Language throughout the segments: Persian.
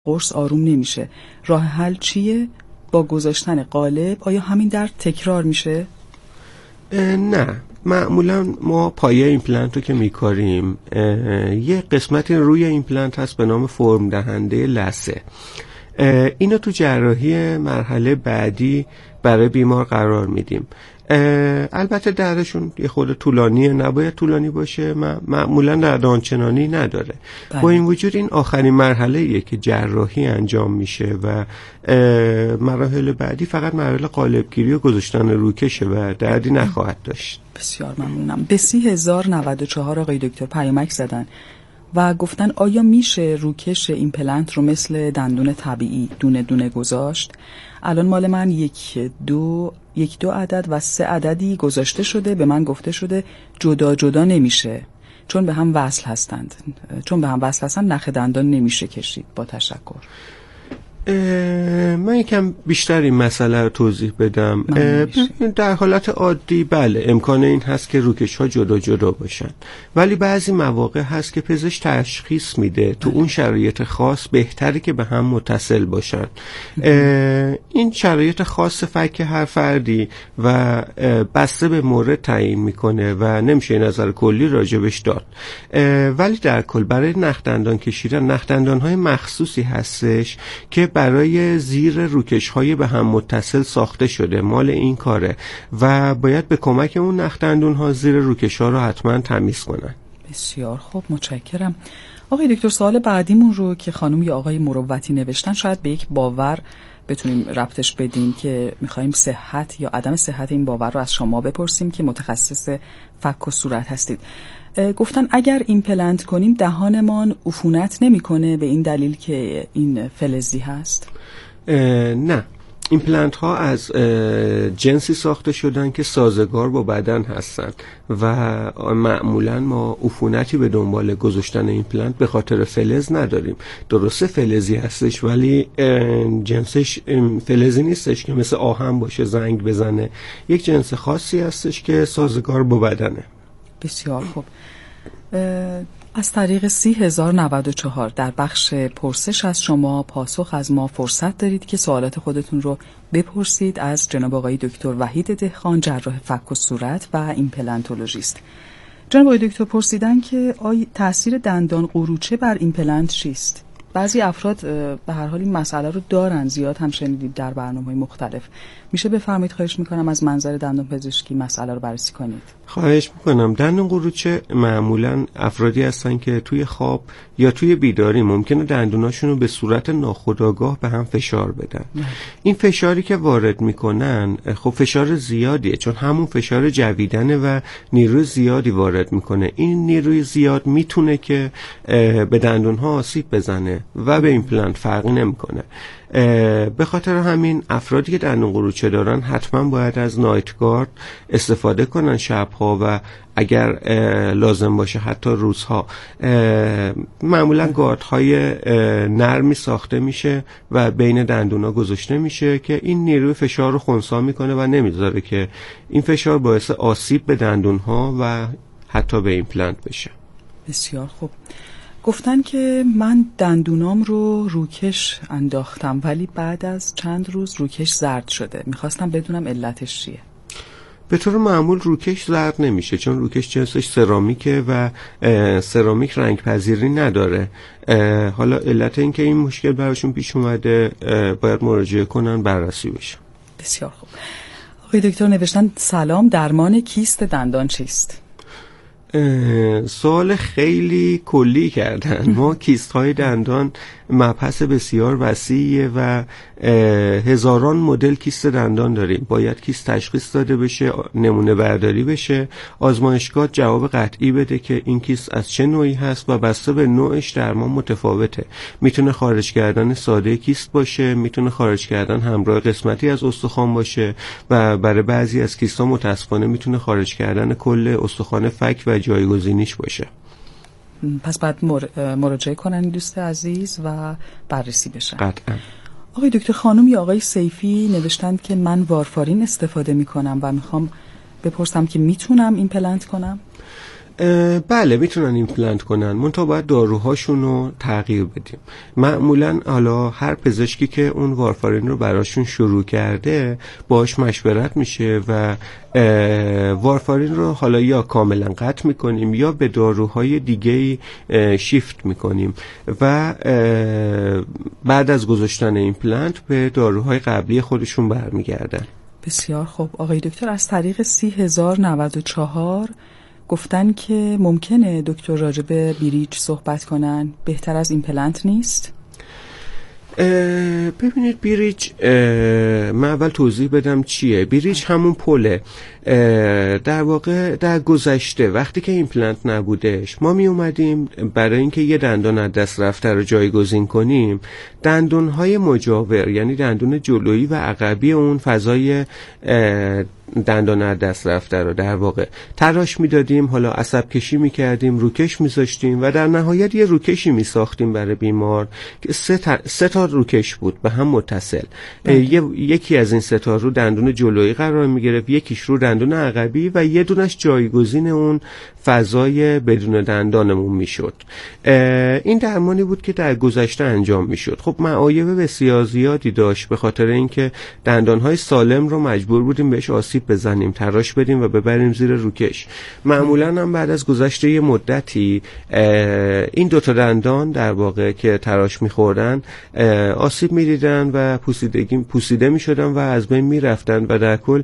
قرص آروم نمیشه. راه حل چیه؟ با گذاشتن قالب آیا همین درد تکرار میشه؟ نه، معمولا ما پایه ایمپلنت رو که میکاریم یه قسمتی روی ایمپلنت هست به نام فرم دهنده لثه. اینو تو جراحی مرحله بعدی برای بیمار قرار میدیم. البته دردشون یه خود طولانیه، نباید طولانی باشه، معمولا درد آنچنانی نداره. با این وجود این آخرین مرحله‌ایه که جراحی انجام میشه و مراحل بعدی فقط مراحل قالبگیری و گذاشتن روکشه و دردی نخواهد داشت. بسیار ممنونم. به 30,094 آقای دکتر پیامک زدن و گفتن آیا میشه روکش ایمپلنت رو مثل دندون طبیعی دونه دونه گذاشت؟ الان مال من یک دو عدد و 3 عددی گذاشته شده، به من گفته شده جدا جدا نمیشه چون به هم وصل هستند. نخ دندان نمیشه کشید. با تشکر. من یکم بیشتر این مسئله رو توضیح بدم. در حالت عادی بله امکان این هست که روکش ها جدا جدا باشن، ولی بعضی مواقع هست که پزشک تشخیص میده تو اون شرایط خاص بهتره که به هم متصل باشن. این شرایط خاص فک هر فردی و بسته به مورد تعیین میکنه و نمیشه نظر کلی راجبش داد، ولی در کل برای نخ دندان کشیدن نخ دندان های مخصوصی هستش که برای زیر روکش های به هم متصل ساخته شده، مال این کاره و باید به کمک اون نخ دندون ها زیر روکش ها رو حتما تمیز کنن. بسیار خوب، متشکرم. آقای دکتر سوال بعدیمون رو که خانم یا آقای مروتی نوشتن شاید به یک باور بتونیم ربطش بدیم که میخواییم صحت یا عدم صحت این باور رو از شما بپرسیم که متخصص فک و صورت هستید. گفتن اگر ایمپلنت کنیم دهانمان عفونت نمیکنه به این دلیل که این فلزی هست؟ نه، ایمپلنت ها از جنسی ساخته شدن که سازگار با بدن هستن و معمولا ما عفونتی به دنبال گذاشتن ایمپلنت به خاطر فلز نداریم. درسته فلزی هستش ولی جنسش فلزی نیستش که مثل آهن باشه زنگ بزنه، یک جنس خاصی هستش که سازگار با بدنه. بسیار خوب. از طریق 30,094 در بخش پرسش از شما پاسخ از ما فرصت دارید که سوالات خودتون رو بپرسید از جناب آقای دکتر وحید دهقان، جراح فک و صورت و ایمپلنتولوژیست. جناب آقای دکتر پرسیدن که تأثیر دندان قروچه بر ایمپلنت چیست؟ بعضی افراد به هر حال این مسئله رو دارن، زیاد هم شنیدید در برنامه‌های مختلف. میشه بفرمایید خواهش میکنم از منظر دندان پزشکی مسئله رو بررسی کنید. خواهش میکنم. دندان قروچه معمولا افرادی هستن که توی خواب یا توی بیداری ممکنه دندوناشون رو به صورت ناخودآگاه به هم فشار بدن. این فشاری که وارد میکنن خب فشار زیادیه، چون همون فشار جویدنه و نیروی زیادی وارد میکنه. این نیروی زیاد میتونه که به دندونها آسیب بزنه و به ایمپلنت فرقی نمیکنه. به خاطر همین افرادی که دندون قروچه دارن حتما باید از نایت گارد استفاده کنن شبها و اگر لازم باشه حتی روزها. معمولا گاردهای نرمی ساخته میشه و بین دندونا گذاشته میشه که این نیروی فشار رو خنثی میکنه و نمیذاره که این فشار باعث آسیب به دندونها و حتی به ایمپلنت بشه. بسیار خوب. گفتن که من دندونام رو روکش انداختم ولی بعد از چند روز روکش زرد شده. میخواستم بدونم علتش چیه؟ به طور معمول روکش زرد نمیشه چون روکش جنسش سرامیکه و سرامیک رنگ پذیری نداره. حالا علت این که این مشکل براشون پیش اومده باید مراجعه کنن بررسی بشه. بسیار خوب. آقای دکتر نوشتن سلام، درمان کیست دندان چیست؟ سوال خیلی کلی کردن. ما کیست های دندان مبحث بسیار وسیعیه و هزاران مدل کیست دندان داریم. باید کیست تشخیص داده بشه، نمونه برداری بشه، آزمایشگاه جواب قطعی بده که این کیست از چه نوعی هست و بسته به نوعش درمان متفاوته. میتونه خارج کردن ساده کیست باشه، میتونه خارج کردن همراه قسمتی از استخوان باشه و برای بعضی از کیست ها متاسفانه میتونه خارج کردن کل استخوان فک و جایگزینیش باشه. پس بعد مراجعه کنن دوست عزیز و بررسی بشه. قطعا. آقای دکتر خانم یا آقای سیفی نوشتند که من وارفارین استفاده میکنم و میخوام بپرسم که میتونم ایمپلنت کنم؟ بله میتونن ایمپلنت کنن، منتها باید داروهاشون رو تغییر بدیم. معمولا حالا هر پزشکی که اون وارفارین رو براشون شروع کرده باهاش مشورت میشه و وارفارین رو حالا یا کاملا قطع میکنیم یا به داروهای دیگه شیفت میکنیم و بعد از گذاشتن ایمپلنت به داروهای قبلی خودشون برمیگردن. بسیار خوب. آقای دکتر از طریق 30094 گفتن که ممکنه دکتر راجع به بریج صحبت کنن، بهتر از ایمپلنت نیست؟ ببینید بریج، من اول توضیح بدم چیه. بریج همون پله. در واقع در گذشته وقتی که ایمپلنت نبودش ما می اومدیم برای اینکه یه دندان از دست رفته رو جایگزین کنیم، دندون‌های مجاور یعنی دندون جلویی و عقبی اون فضای دندان از دست رفته رو در واقع تراش میدادیم، حالا عصب کشی میکردیم، روکش میذاشتیم و در نهایت یه روکشی میساختیم برای بیمار که سه تا روکش بود به هم متصل. یکی از این سه تا رو دندون جلویی قرار میگرفت، یکیش رو دندون عقبی و یه دونش جایگزین اون فضای بدون دندانمون میشد. این درمانی بود که در گذشته انجام میشد. خب معایب بسیار زیادی داشت به خاطر اینکه دندانهای سالم رو مجبور بودیم بهش آسیب بزنیم، تراش بدیم و ببریم زیر روکش. معمولا هم بعد از گذشته یه مدتی این دوتا دندان در واقع که تراش میخوردن آسیب میدیدن و پوسیده میشدن و از بین میرفتن و در کل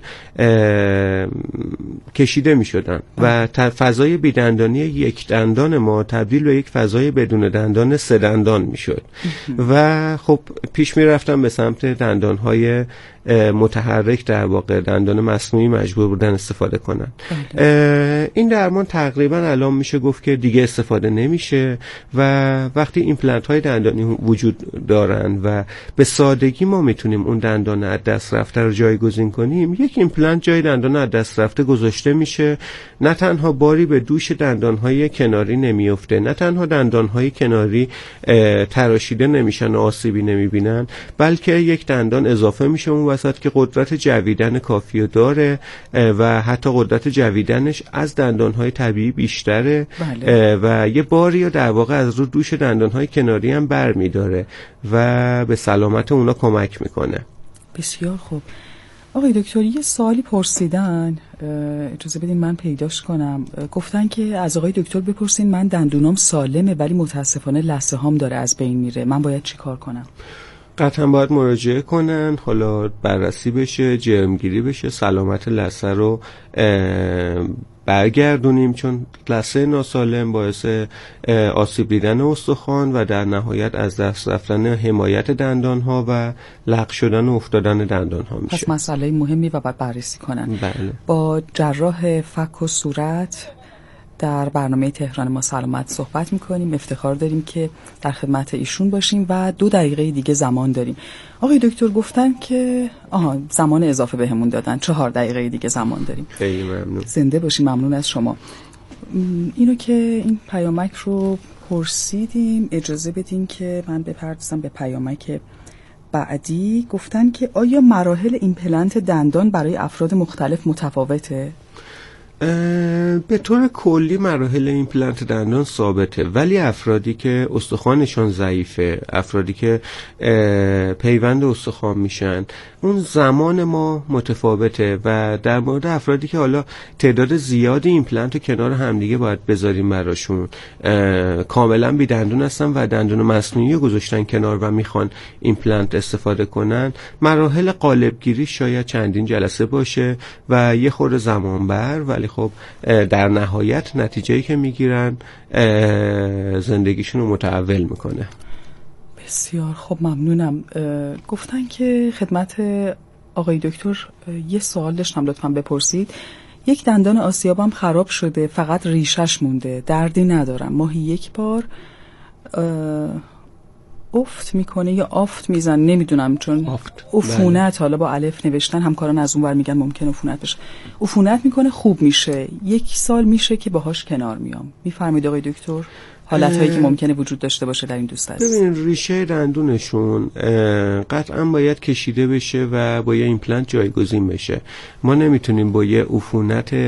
کشیده میشدن و فضای بیدندانی یک دندان ما تبدیل به یک فضای بدون دندان سه دندان میشد و خب پیش میرفتن به سمت دندانهای متحرک، در واقع دندان مصنوعی مجبور بودن استفاده کنن. این درمان تقریبا الان میشه گفت که دیگه استفاده نمیشه و وقتی ایمپلنت های دندانی وجود دارن و به سادگی ما میتونیم اون دندان از دست رفته رو جایگزین کنیم، یک ایمپلنت جای دندان از دست رفته گذاشته میشه. نه تنها باری به دوش دندان های کناری نمیفته، نه تنها دندان های کناری تراشیده نمیشن و آسیبی نمیبینن، بلکه یک دندان اضافه میشه اون وسط که قدرت جویدن کافی داره و حتی قدرت جویدنش از دندانهای طبیعی بیشتره. بله. و یه باری رو در واقع از رو دوش دندانهای کناری هم بر میداره و به سلامت اونا کمک میکنه. بسیار خوب. آقای دکتر یه سوالی پرسیدن، اجازه بدین من پیداش کنم. گفتن که از آقای دکتر بپرسین من دندونام سالمه ولی متاسفانه لثه هام داره از بین میره، من باید چی کار کنم؟ قطعا باید مراجعه کنن، حالا بررسی بشه، جرمگیری بشه، سلامت لثه رو برگردونیم، چون لثه ناسالم باعث آسیب دیدن استخوان و در نهایت از دست رفتن حمایت دندانها و لق شدن و افتادن دندانها میشه. پس مسئله مهمی و باید بررسی کنن. بله. با جراح فک و صورت در برنامه تهران ما سلامت صحبت میکنیم. افتخار داریم که در خدمت ایشون باشیم و 2 دقیقه دیگه زمان داریم. آقای دکتر گفتن که زمان اضافه بهمون دادن، 4 دقیقه دیگه زمان داریم. خیلی ممنون. زنده باشیم. ممنون از شما. اینو که این پیامک رو پرسیدیم، اجازه بدین که من بپردازم به پیامک بعدی. گفتن که آیا مراحل ایمپلنت دندان برای افراد مختلف متفاوته؟ به طور کلی مراحل ایمپلنت دندان ثابته، ولی افرادی که استخوانشان ضعیفه، افرادی که پیوند استخوان میشن، اون زمان ما متفاوته و در مورد افرادی که حالا تعداد زیادی ایمپلنت رو کنار همدیگه باید بذاریم براشون، کاملا بی دندون هستن و دندون مصنوعی رو گذاشتن کنار و میخوان ایمپلنت استفاده کنن، مراحل قالبگیری شاید چندین جلسه باشه و یه خورده زمان بر، ولی خب در نهایت نتیجه‌ای که میگیرن زندگیشون رو متحول میکنه. بسیار خب، ممنونم. گفتن که خدمت آقای دکتر یه سوال داشتم، لطفاً بپرسید. یک دندان آسیابم خراب شده، فقط ریشش مونده، دردی ندارم، ماهی 1 بار افت میکنه یا آفت میزن، نمیدونم، چون عفونت حالا با الف نوشتن، همکاران از اون ور میگن ممکن عفونت بشه. عفونت میکنه، خوب میشه، 1 سال میشه که باهاش کنار میام. میفرمایید آقای دکتر حالتهایی که ممکنه وجود داشته باشه در این دوست عزیز؟ ببین، ریشه دندونشون قطعا باید کشیده بشه و با یه ایمپلنت جایگزین بشه. ما نمیتونیم با یه عفونت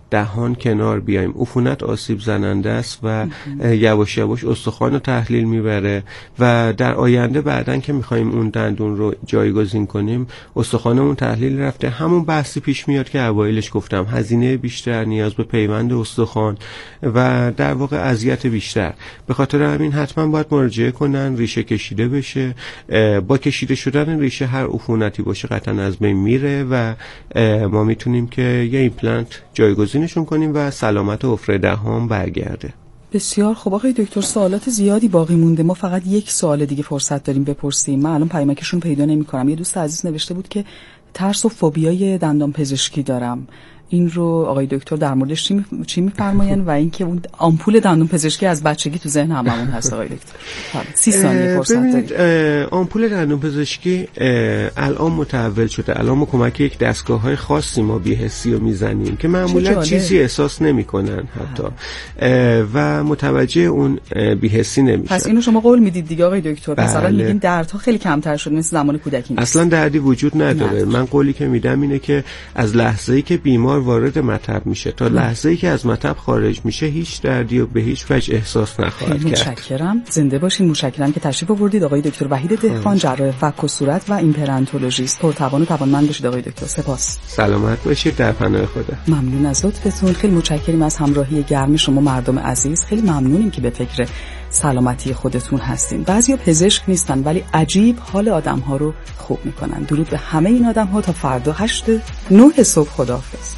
دهان کنار بیایم. عفونت آسیب زننده است و یواش یواش استخوان رو تحلیل میبره و در آینده بعدن که میخوایم اون دندون رو جایگزین کنیم استخوانمون تحلیل رفته. همون بحثی پیش میاد که اوایلش گفتم، هزینه بیشتر، نیاز به پیوند استخوان و در واقع اذیت بیشتر. به خاطر همین حتما باید مراجعه کنن، ریشه کشیده بشه. با کشیده شدن ریشه هر عفونتی باشه قطعا از بین میره و ما میتونیم که یه ایمپلنت جایگزینشون کنیم و سلامت حفره دهان برگرده. بسیار خب آقای دکتر، سوالات زیادی باقی مونده. ما فقط یک سوال دیگه فرصت داریم بپرسیم. من الان پیامکشون پیدا نمی‌کنم. یه دوست عزیز نوشته بود که ترس و فوبیای دندان پزشکی دارم. این رو آقای دکتر در موردش چی می‌فرمایند و اینکه اون آمپول دندون پزشکی از بچگی تو ذهن هممون هست آقای دکتر. 30 ثانیه فرصت داریم. آمپول دندون پزشکی الان متحول شده. الان ما کمک یک دستگاه‌های خاصی ما بی‌حسی رو میزنیم که معمولا چیزی احساس نمی‌کنن حتی و متوجه اون بی‌حسی نمیشن. پس اینو شما قول میدید دیگه آقای دکتر؟ مثلا میگین دردها خیلی کمتر شده مثل زمان کودکی نیست. اصلا دردی وجود نداره. من قولی که میدم اینه که از لحظه‌ای که بیمار وارد مطب میشه تا لحظه‌ای که از مطب خارج میشه هیچ دردی رو به هیچ وجه احساس نخواهد کرد. متشکرم. زنده باشین. متشکرم که تشریف آوردید آقای دکتر وحید دهقان، جراح فک و صورت و ایمپلنتولوژیست. پرتوان و توانمند باشید آقای دکتر. سپاس. سلامت باشید. در پناه خدا. ممنون از لطفتون. خیلی متشکریم از همراهی گرم شما مردم عزیز. خیلی ممنونیم که به فکر سلامتی خودتون هستین. بعضیا پزشک نیستن ولی عجیب حال آدم‌ها رو خوب میکنن. درود به همه این آدم‌ها. تا فردا 8-9 صبح. خداحافظ.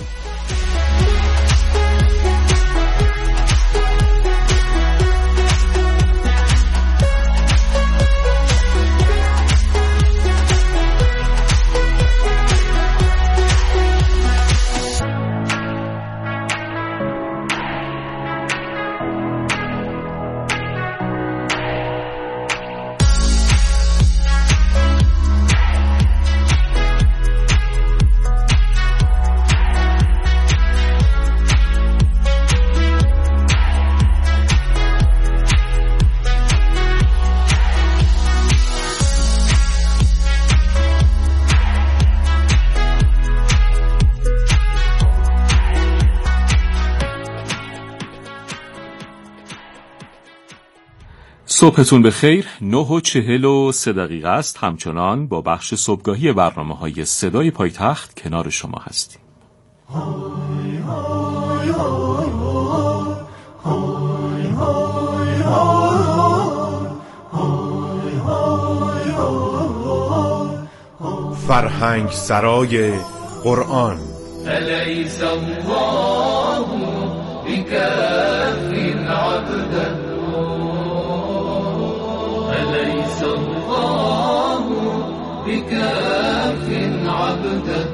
صبحتون بخیر. 9:43 است. همچنان با بخش صبحگاهی برنامه‌های صدای پایتخت کنار شما هستیم. فرهنگ سرای قرآن. الیس الله بکاف عبده الیس الله بکاف عبده.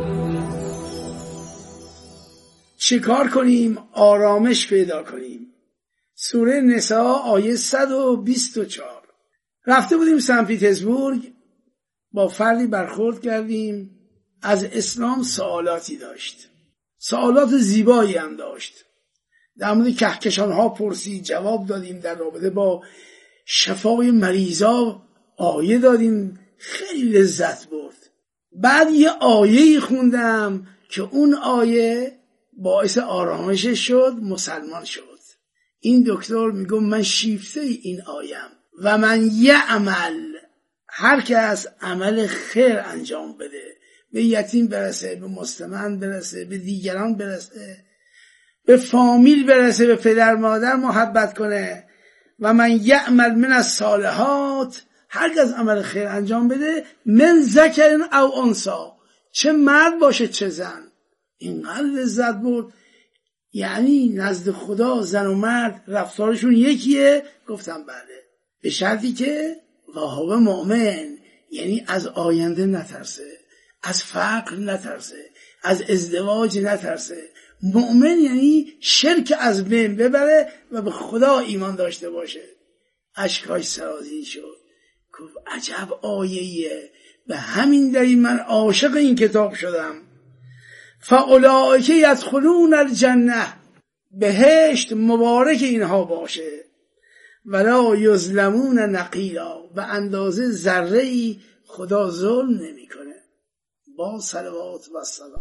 چیکار کنیم آرامش پیدا کنیم؟ سوره نساء آیه 124. رفته بودیم سن پترزبورگ، با فردی برخورد کردیم، از اسلام سوالاتی داشت، سوالات زیبایی هم داشت. در مورد کهکشان ها پرسید، جواب دادیم. در رابطه با شفای مریضا آیه دادیم، خیلی لذت برد. بعد یه آیه خوندم که اون آیه باعث آرامشش شد، مسلمان شد. این دکتر میگم من شیفته این آیم و من یعمل، هر کس عمل خیر انجام بده، به یتیم برسه، به مستمند برسه، به دیگران برسه، به فامیل برسه، به پدر مادر محبت کنه، و من یعمل من الصالحات، هر کس عمل خیر انجام بده، من ذکر او انثی، چه مرد باشه چه زن. اینقدر لذت برد. یعنی نزد خدا زن و مرد رفتارشون یکیه؟ گفتم بله، به شرطی که واهب مؤمن، یعنی از آینده نترسه، از فقر نترسه، از ازدواج نترسه. مؤمن یعنی شرک از بین ببره و به خدا ایمان داشته باشه. اشکاش سرازیر شد، گفت عجب آیه‌ایه، به همین دلیل من عاشق این کتاب شدم. فاولئک یدخلون الجنه، بهشت مبارک اینها باشه، ولا یظلمون نقیرا، به اندازه ذره‌ای خدا ظلم نمیکنه. با صلوات و سلام.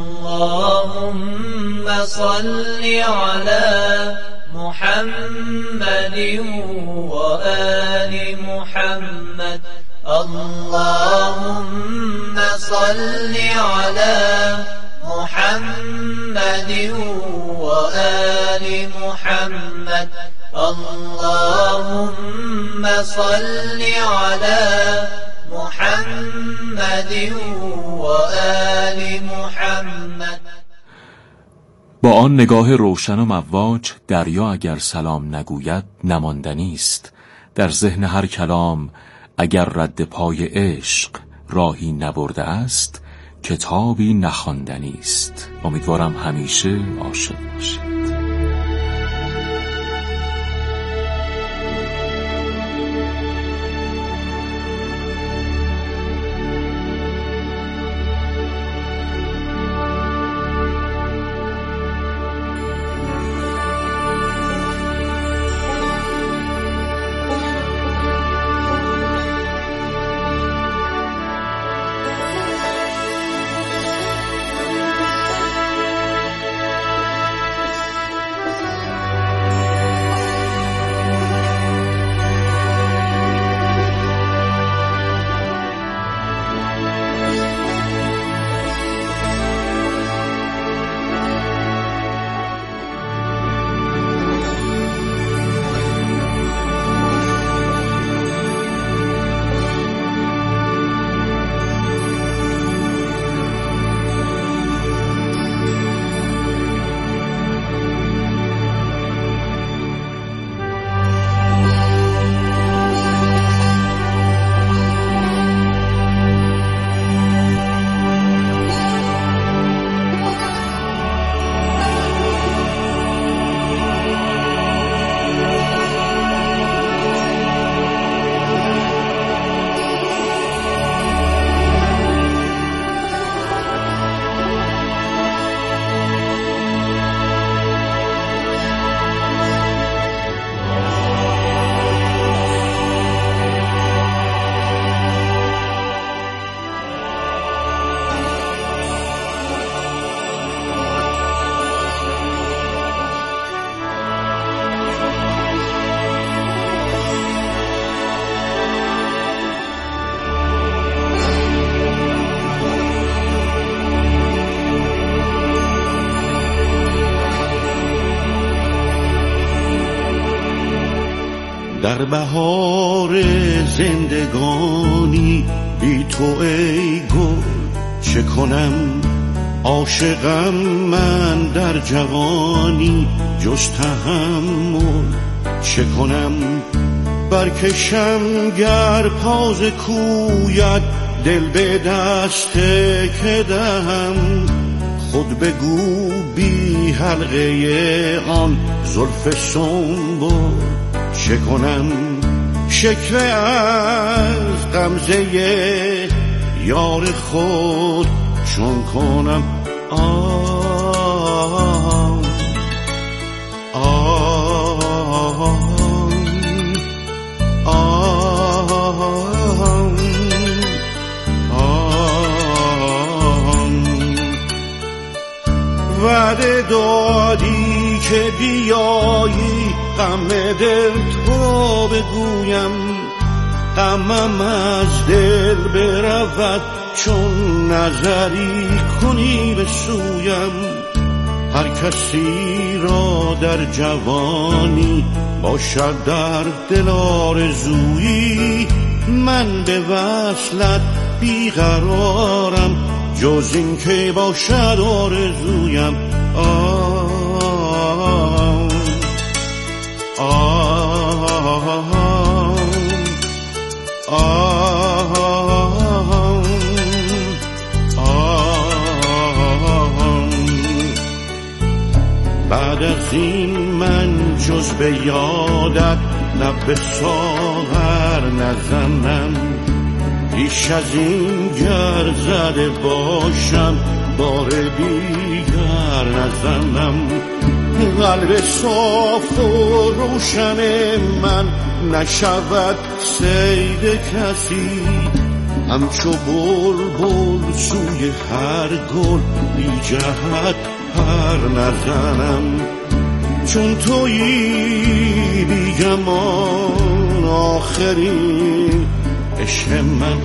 اللهم صل علی محمد و آل محمد. اللهم صل علی محمد و آل محمد. اللهم صل علی محمد و آل محمد. با آن نگاه روشن و مواج دریا اگر سلام نگوید نماندنی است. در ذهن هر کلام اگر رد پای عشق راهی نبرده است کتابی نخواندنی است. امیدوارم همیشه عاشق باشید. در بهار زندگانی بی تو ای گل چه کنم؟ عاشقم من در جوانی جز تحمل چه کنم؟ برکشم گر پاز کویت دل به دست که دهم. خود بگو بی حلقه آن زلف سنبل چه کنم؟ شکوه از غمزه یار خود چون کنم؟ وعده دادی که بیایی غم دل تو بگویم، غمم از دل برود چون نظری کنی به سویم. هر کسی را در جوانی باشد در دل آرزویی، من به وصلت بیقرارم جز این که باشد آرزویم. بعد از این من جز به یادت لب به ساغر نزنم، پیش از این گر زده باشم بار دیگر نزنم. قلب صاف و روشن من نشود صید کسی، همچو بلبل سوی هر گل بی جهت پر نزنم، چون تویی بی گمان آخرین عشق من.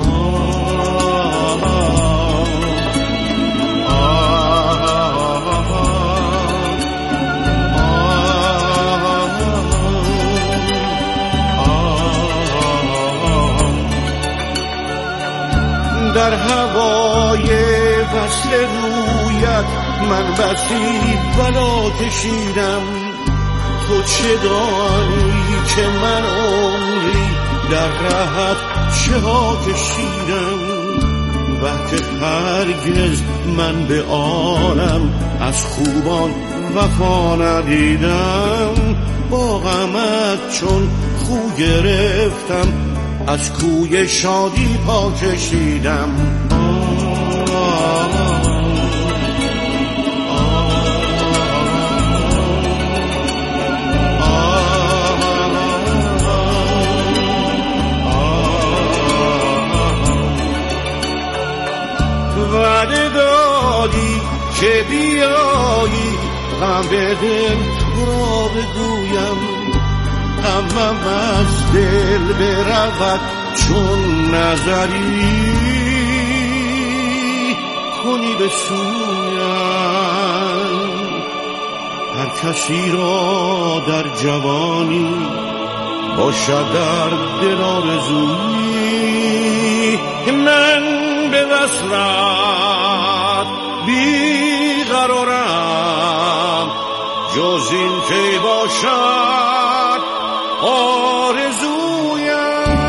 در هوای وصل رویت من بسی بلا کشیدم، تو چه دانی که من عمری در رهت چه ها کشیدم. وقت هرگز من به عالم از خوبان وفا ندیدم، با غمت چون خو گرفتم از کوی شادی پا کشیدم. وعده دادی که بیایی غم به دل تو را بگویم، غمم از دل برود چون نظری کنی به سویم. هر کسی را در جوانی باشد در دل آرزویی، من به وصلت بیقرارم، جز این که باشد آرزویم.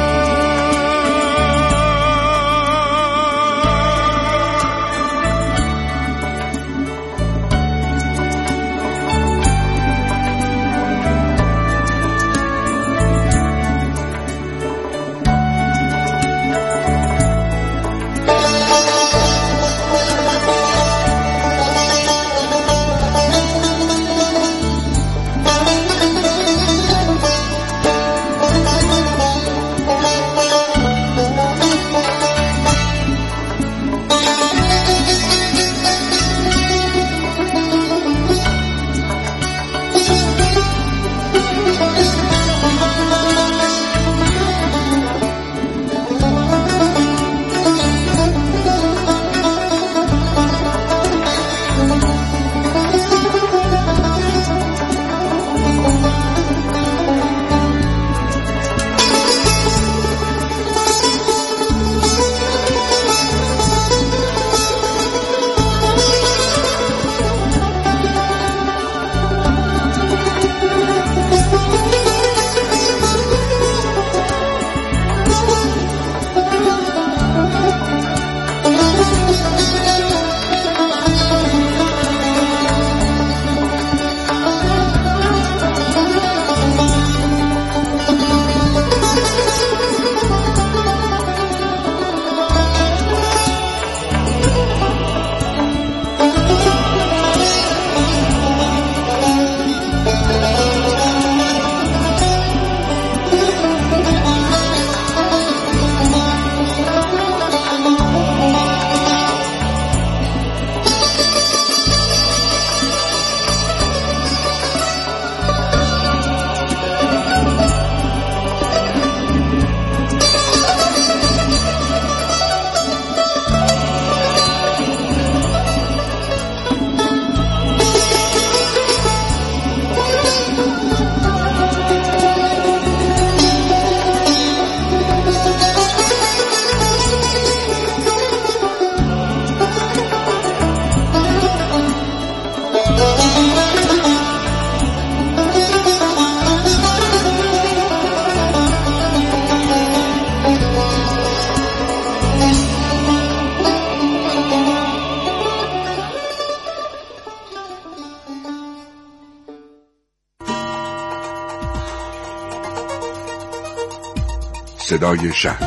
صدای شهر.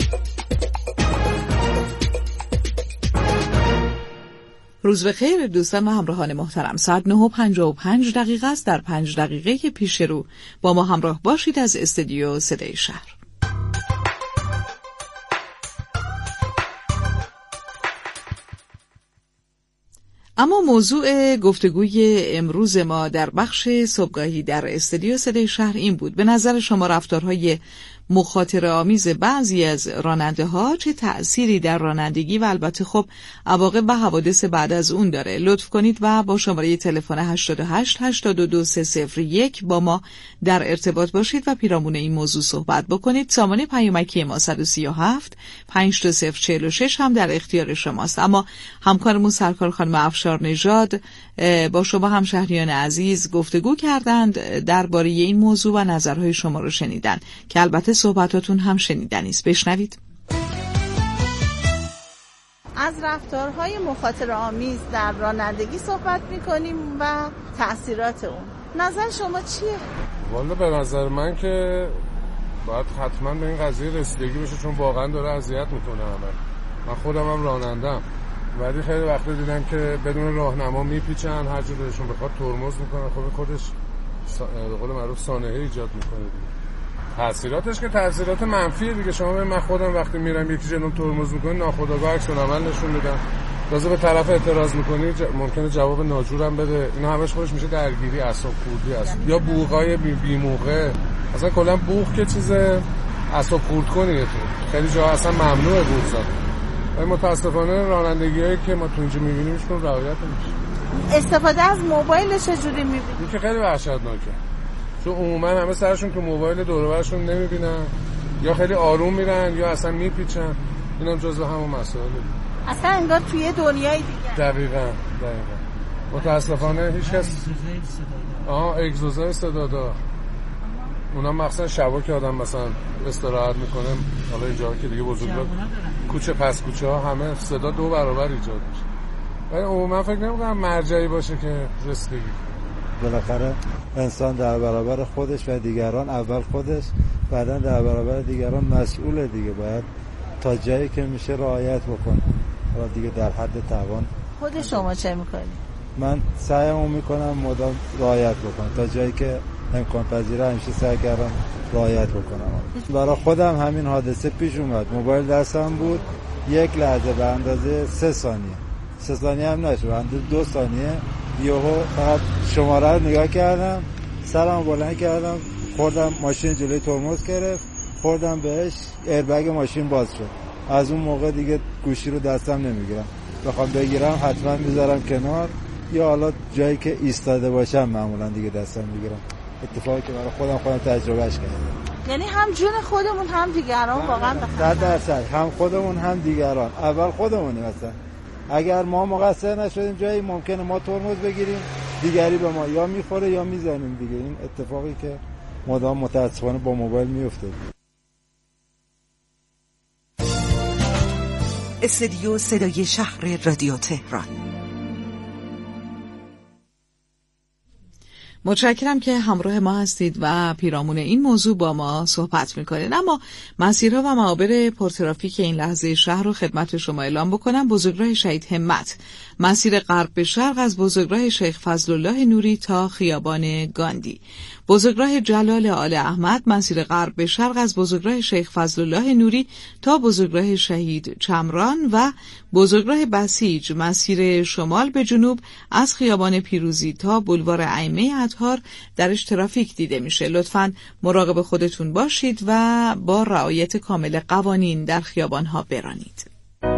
روز بخیر دوستان و همراهان محترم. ساعت 9:55 است. در 5 دقیقه پیش رو با ما همراه باشید از استودیو صدای شهر. اما موضوع گفتگوی امروز ما در بخش صبحگاهی در استودیو صدای شهر این بود: به نظر شما رفتارهای مخاطره آمیز بعضی از راننده ها چه تأثیری در رانندگی و البته خب عواقب و حوادث بعد از اون داره؟ لطف کنید و با شماره تلفن 88 82 301 با ما در ارتباط باشید و پیرامون این موضوع صحبت بکنید. سامانه پیامکی ما 137 5246 هم در اختیار شماست. اما همکارمون سرکار خانم افشار نژاد با شما همشهریان عزیز گفتگو کردند درباره این موضوع و نظرهای شما رو شنیدن که البته صحبتاتون هم شنیدنی است. بشنوید. از رفتارهای مخاطره آمیز در رانندگی صحبت می‌کنیم و تأثیرات اون. نظر شما چیه؟ والا به نظر من که باید حتما به این قضیه رسیدگی بشه، چون واقعا داره اذیت میکنه همه. من خودم هم رانندم ولی خیلی وقتا دیدم که بدون راهنما میپیچن، هر چه دلشون بخواد ترمز میکنن. خب خودش به قول معروف سانحه ایجاد میکنه دیگه. تأثیراتش که تأثیرات منفیه دیگه. شما ببین من خودم وقتی میرم یکی جلوم ترمز میکنه ناخودآگاه عکس العمل نشون میدم، تازه به طرف اعتراض میکنی ممکنه جواب ناجورم بده. اینا همش خودش میشه درگیری، اعصاب خوردی است یا بوقای بی موقع. اصلا کلا بوق که چیز اعصاب خورد کنیه، خیلی جاها اصلا ممنوعه بوق زدن. ولی متاسفانه رانندگیایی که ما تو اینجا میبینیمشون رعایت نمیشه. استفاده از موبایل چجوری میبینی؟ این که خیلی وحشتناکه، چون عموما همه سرشون تو موبایل دور و برشون نمیبینن، یا خیلی آروم میرن یا اصلا میپیچن. اینم جزو همون مسائله. اصلا انگار توی دنیای دیگه. دقیقاً. متاسفانه هیچ کس اگزوزای صدا دار. اونا مخصوصا شبا که آدم مثلا استراحت میکنه، حالا اینجا که دیگه بزرگراه کوچه پس کوچه ها همه صدا 2 برابر ایجاد میشه. ولی عموما فکر نمی‌کنم مرجعی باشه که رسیدگی. بالاخره انسان در برابر خودش و دیگران، اول خودش بعدا در برابر دیگران مسئول دیگه، باید تا جایی که میشه رعایت بکنه. حالا دیگه در حد توان. خود شما چه میکنی؟ من سعیمو میکنم مدام رعایت بکنم، تا جایی که امکان پذیره همیشه سعی کردم رعایت بکنم. برای خودم همین حادثه پیش اومد، موبایل دستم بود، یک لحظه به اندازه 3 ثانیه هم نشد، به اندازه 2 ثانیه یهو فقط شماره رو نگاه کردم، سرم بلند کردم، خوردم ماشین جلوی ترمز گرفت، خوردم بهش، ایربگ ماشین باز شد. از اون موقع دیگه گوشی رو دستم نمیگیرم، بخوام بگیرم حتما میذارم کنار، یا حالا جایی که ایستاده باشم معمولا دیگه دستم میگیرم. اتفاقی که برای خودم تجربهش کردم. یعنی هم جون خودمون هم دیگران واقعا به 100% هم خودمون هم دیگران. اول خودمونیم. مثلا اگر ما مقصر نشدیم جایی ممکنه ما ترمز بگیریم، دیگری به ما یا میخوره یا میزنیم دیگه. این اتفاقی که مدام متاسفانه با موبایل میفته. استودیو صدای شهر رادیو تهران. متشکرم که همراه ما هستید و پیرامون این موضوع با ما صحبت میکنید. اما مسیرها و معابر پرترافیک این لحظه شهر رو خدمت شما اعلام بکنم. بزرگراه شهید همت، مسیر غرب به شرق از بزرگراه شیخ فضلالله نوری تا خیابان گاندی. بزرگراه جلال آل احمد، مسیر غرب به شرق از بزرگراه شیخ فضلالله نوری تا بزرگراه شهید چمران و بزرگراه بسیج، مسیر شمال به جنوب از خیابان پیروزی تا بولوار ائمه اطهار درش ترافیک دیده میشه. لطفاً مراقب خودتون باشید و با رعایت کامل قوانین در خیابان‌ها برانید.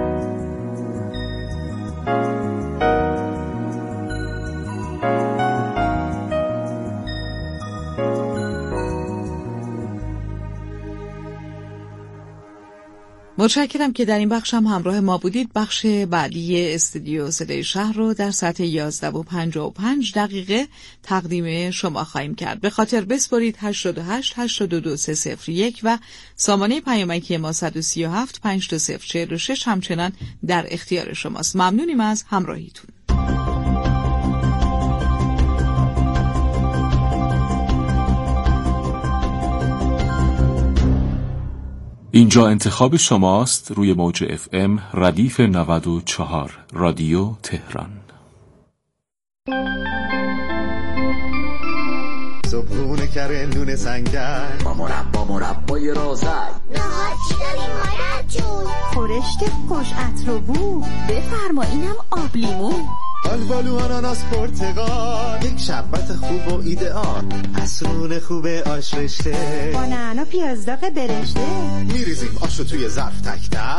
متشکرم که در این بخش هم همراه ما بودید. بخش بعدی استودیو صدای شهر رو در ساعت 11:55 تقدیم شما خواهیم کرد. به خاطر بسپارید 88 82 301 و سامانه پیامکی ما 137 5246 همچنان در اختیار شماست. ممنونیم از همراهیتون. اینجا انتخاب شماست. روی موج FM ردیف 94 رادیو تهران. صبحونه کره نون سنگک با مربای رازک، نهار چی داری مادر جون؟ خورشت خوش عطر و بو، بفرما اینم آب لیمو. آلبالو آناناس پرتقال، یک شربت خوب و ایدئال، عصرون خوب آش رشته، با نعنا پیاز داغ برشته، میریزیم آشو توی ظرف تک تک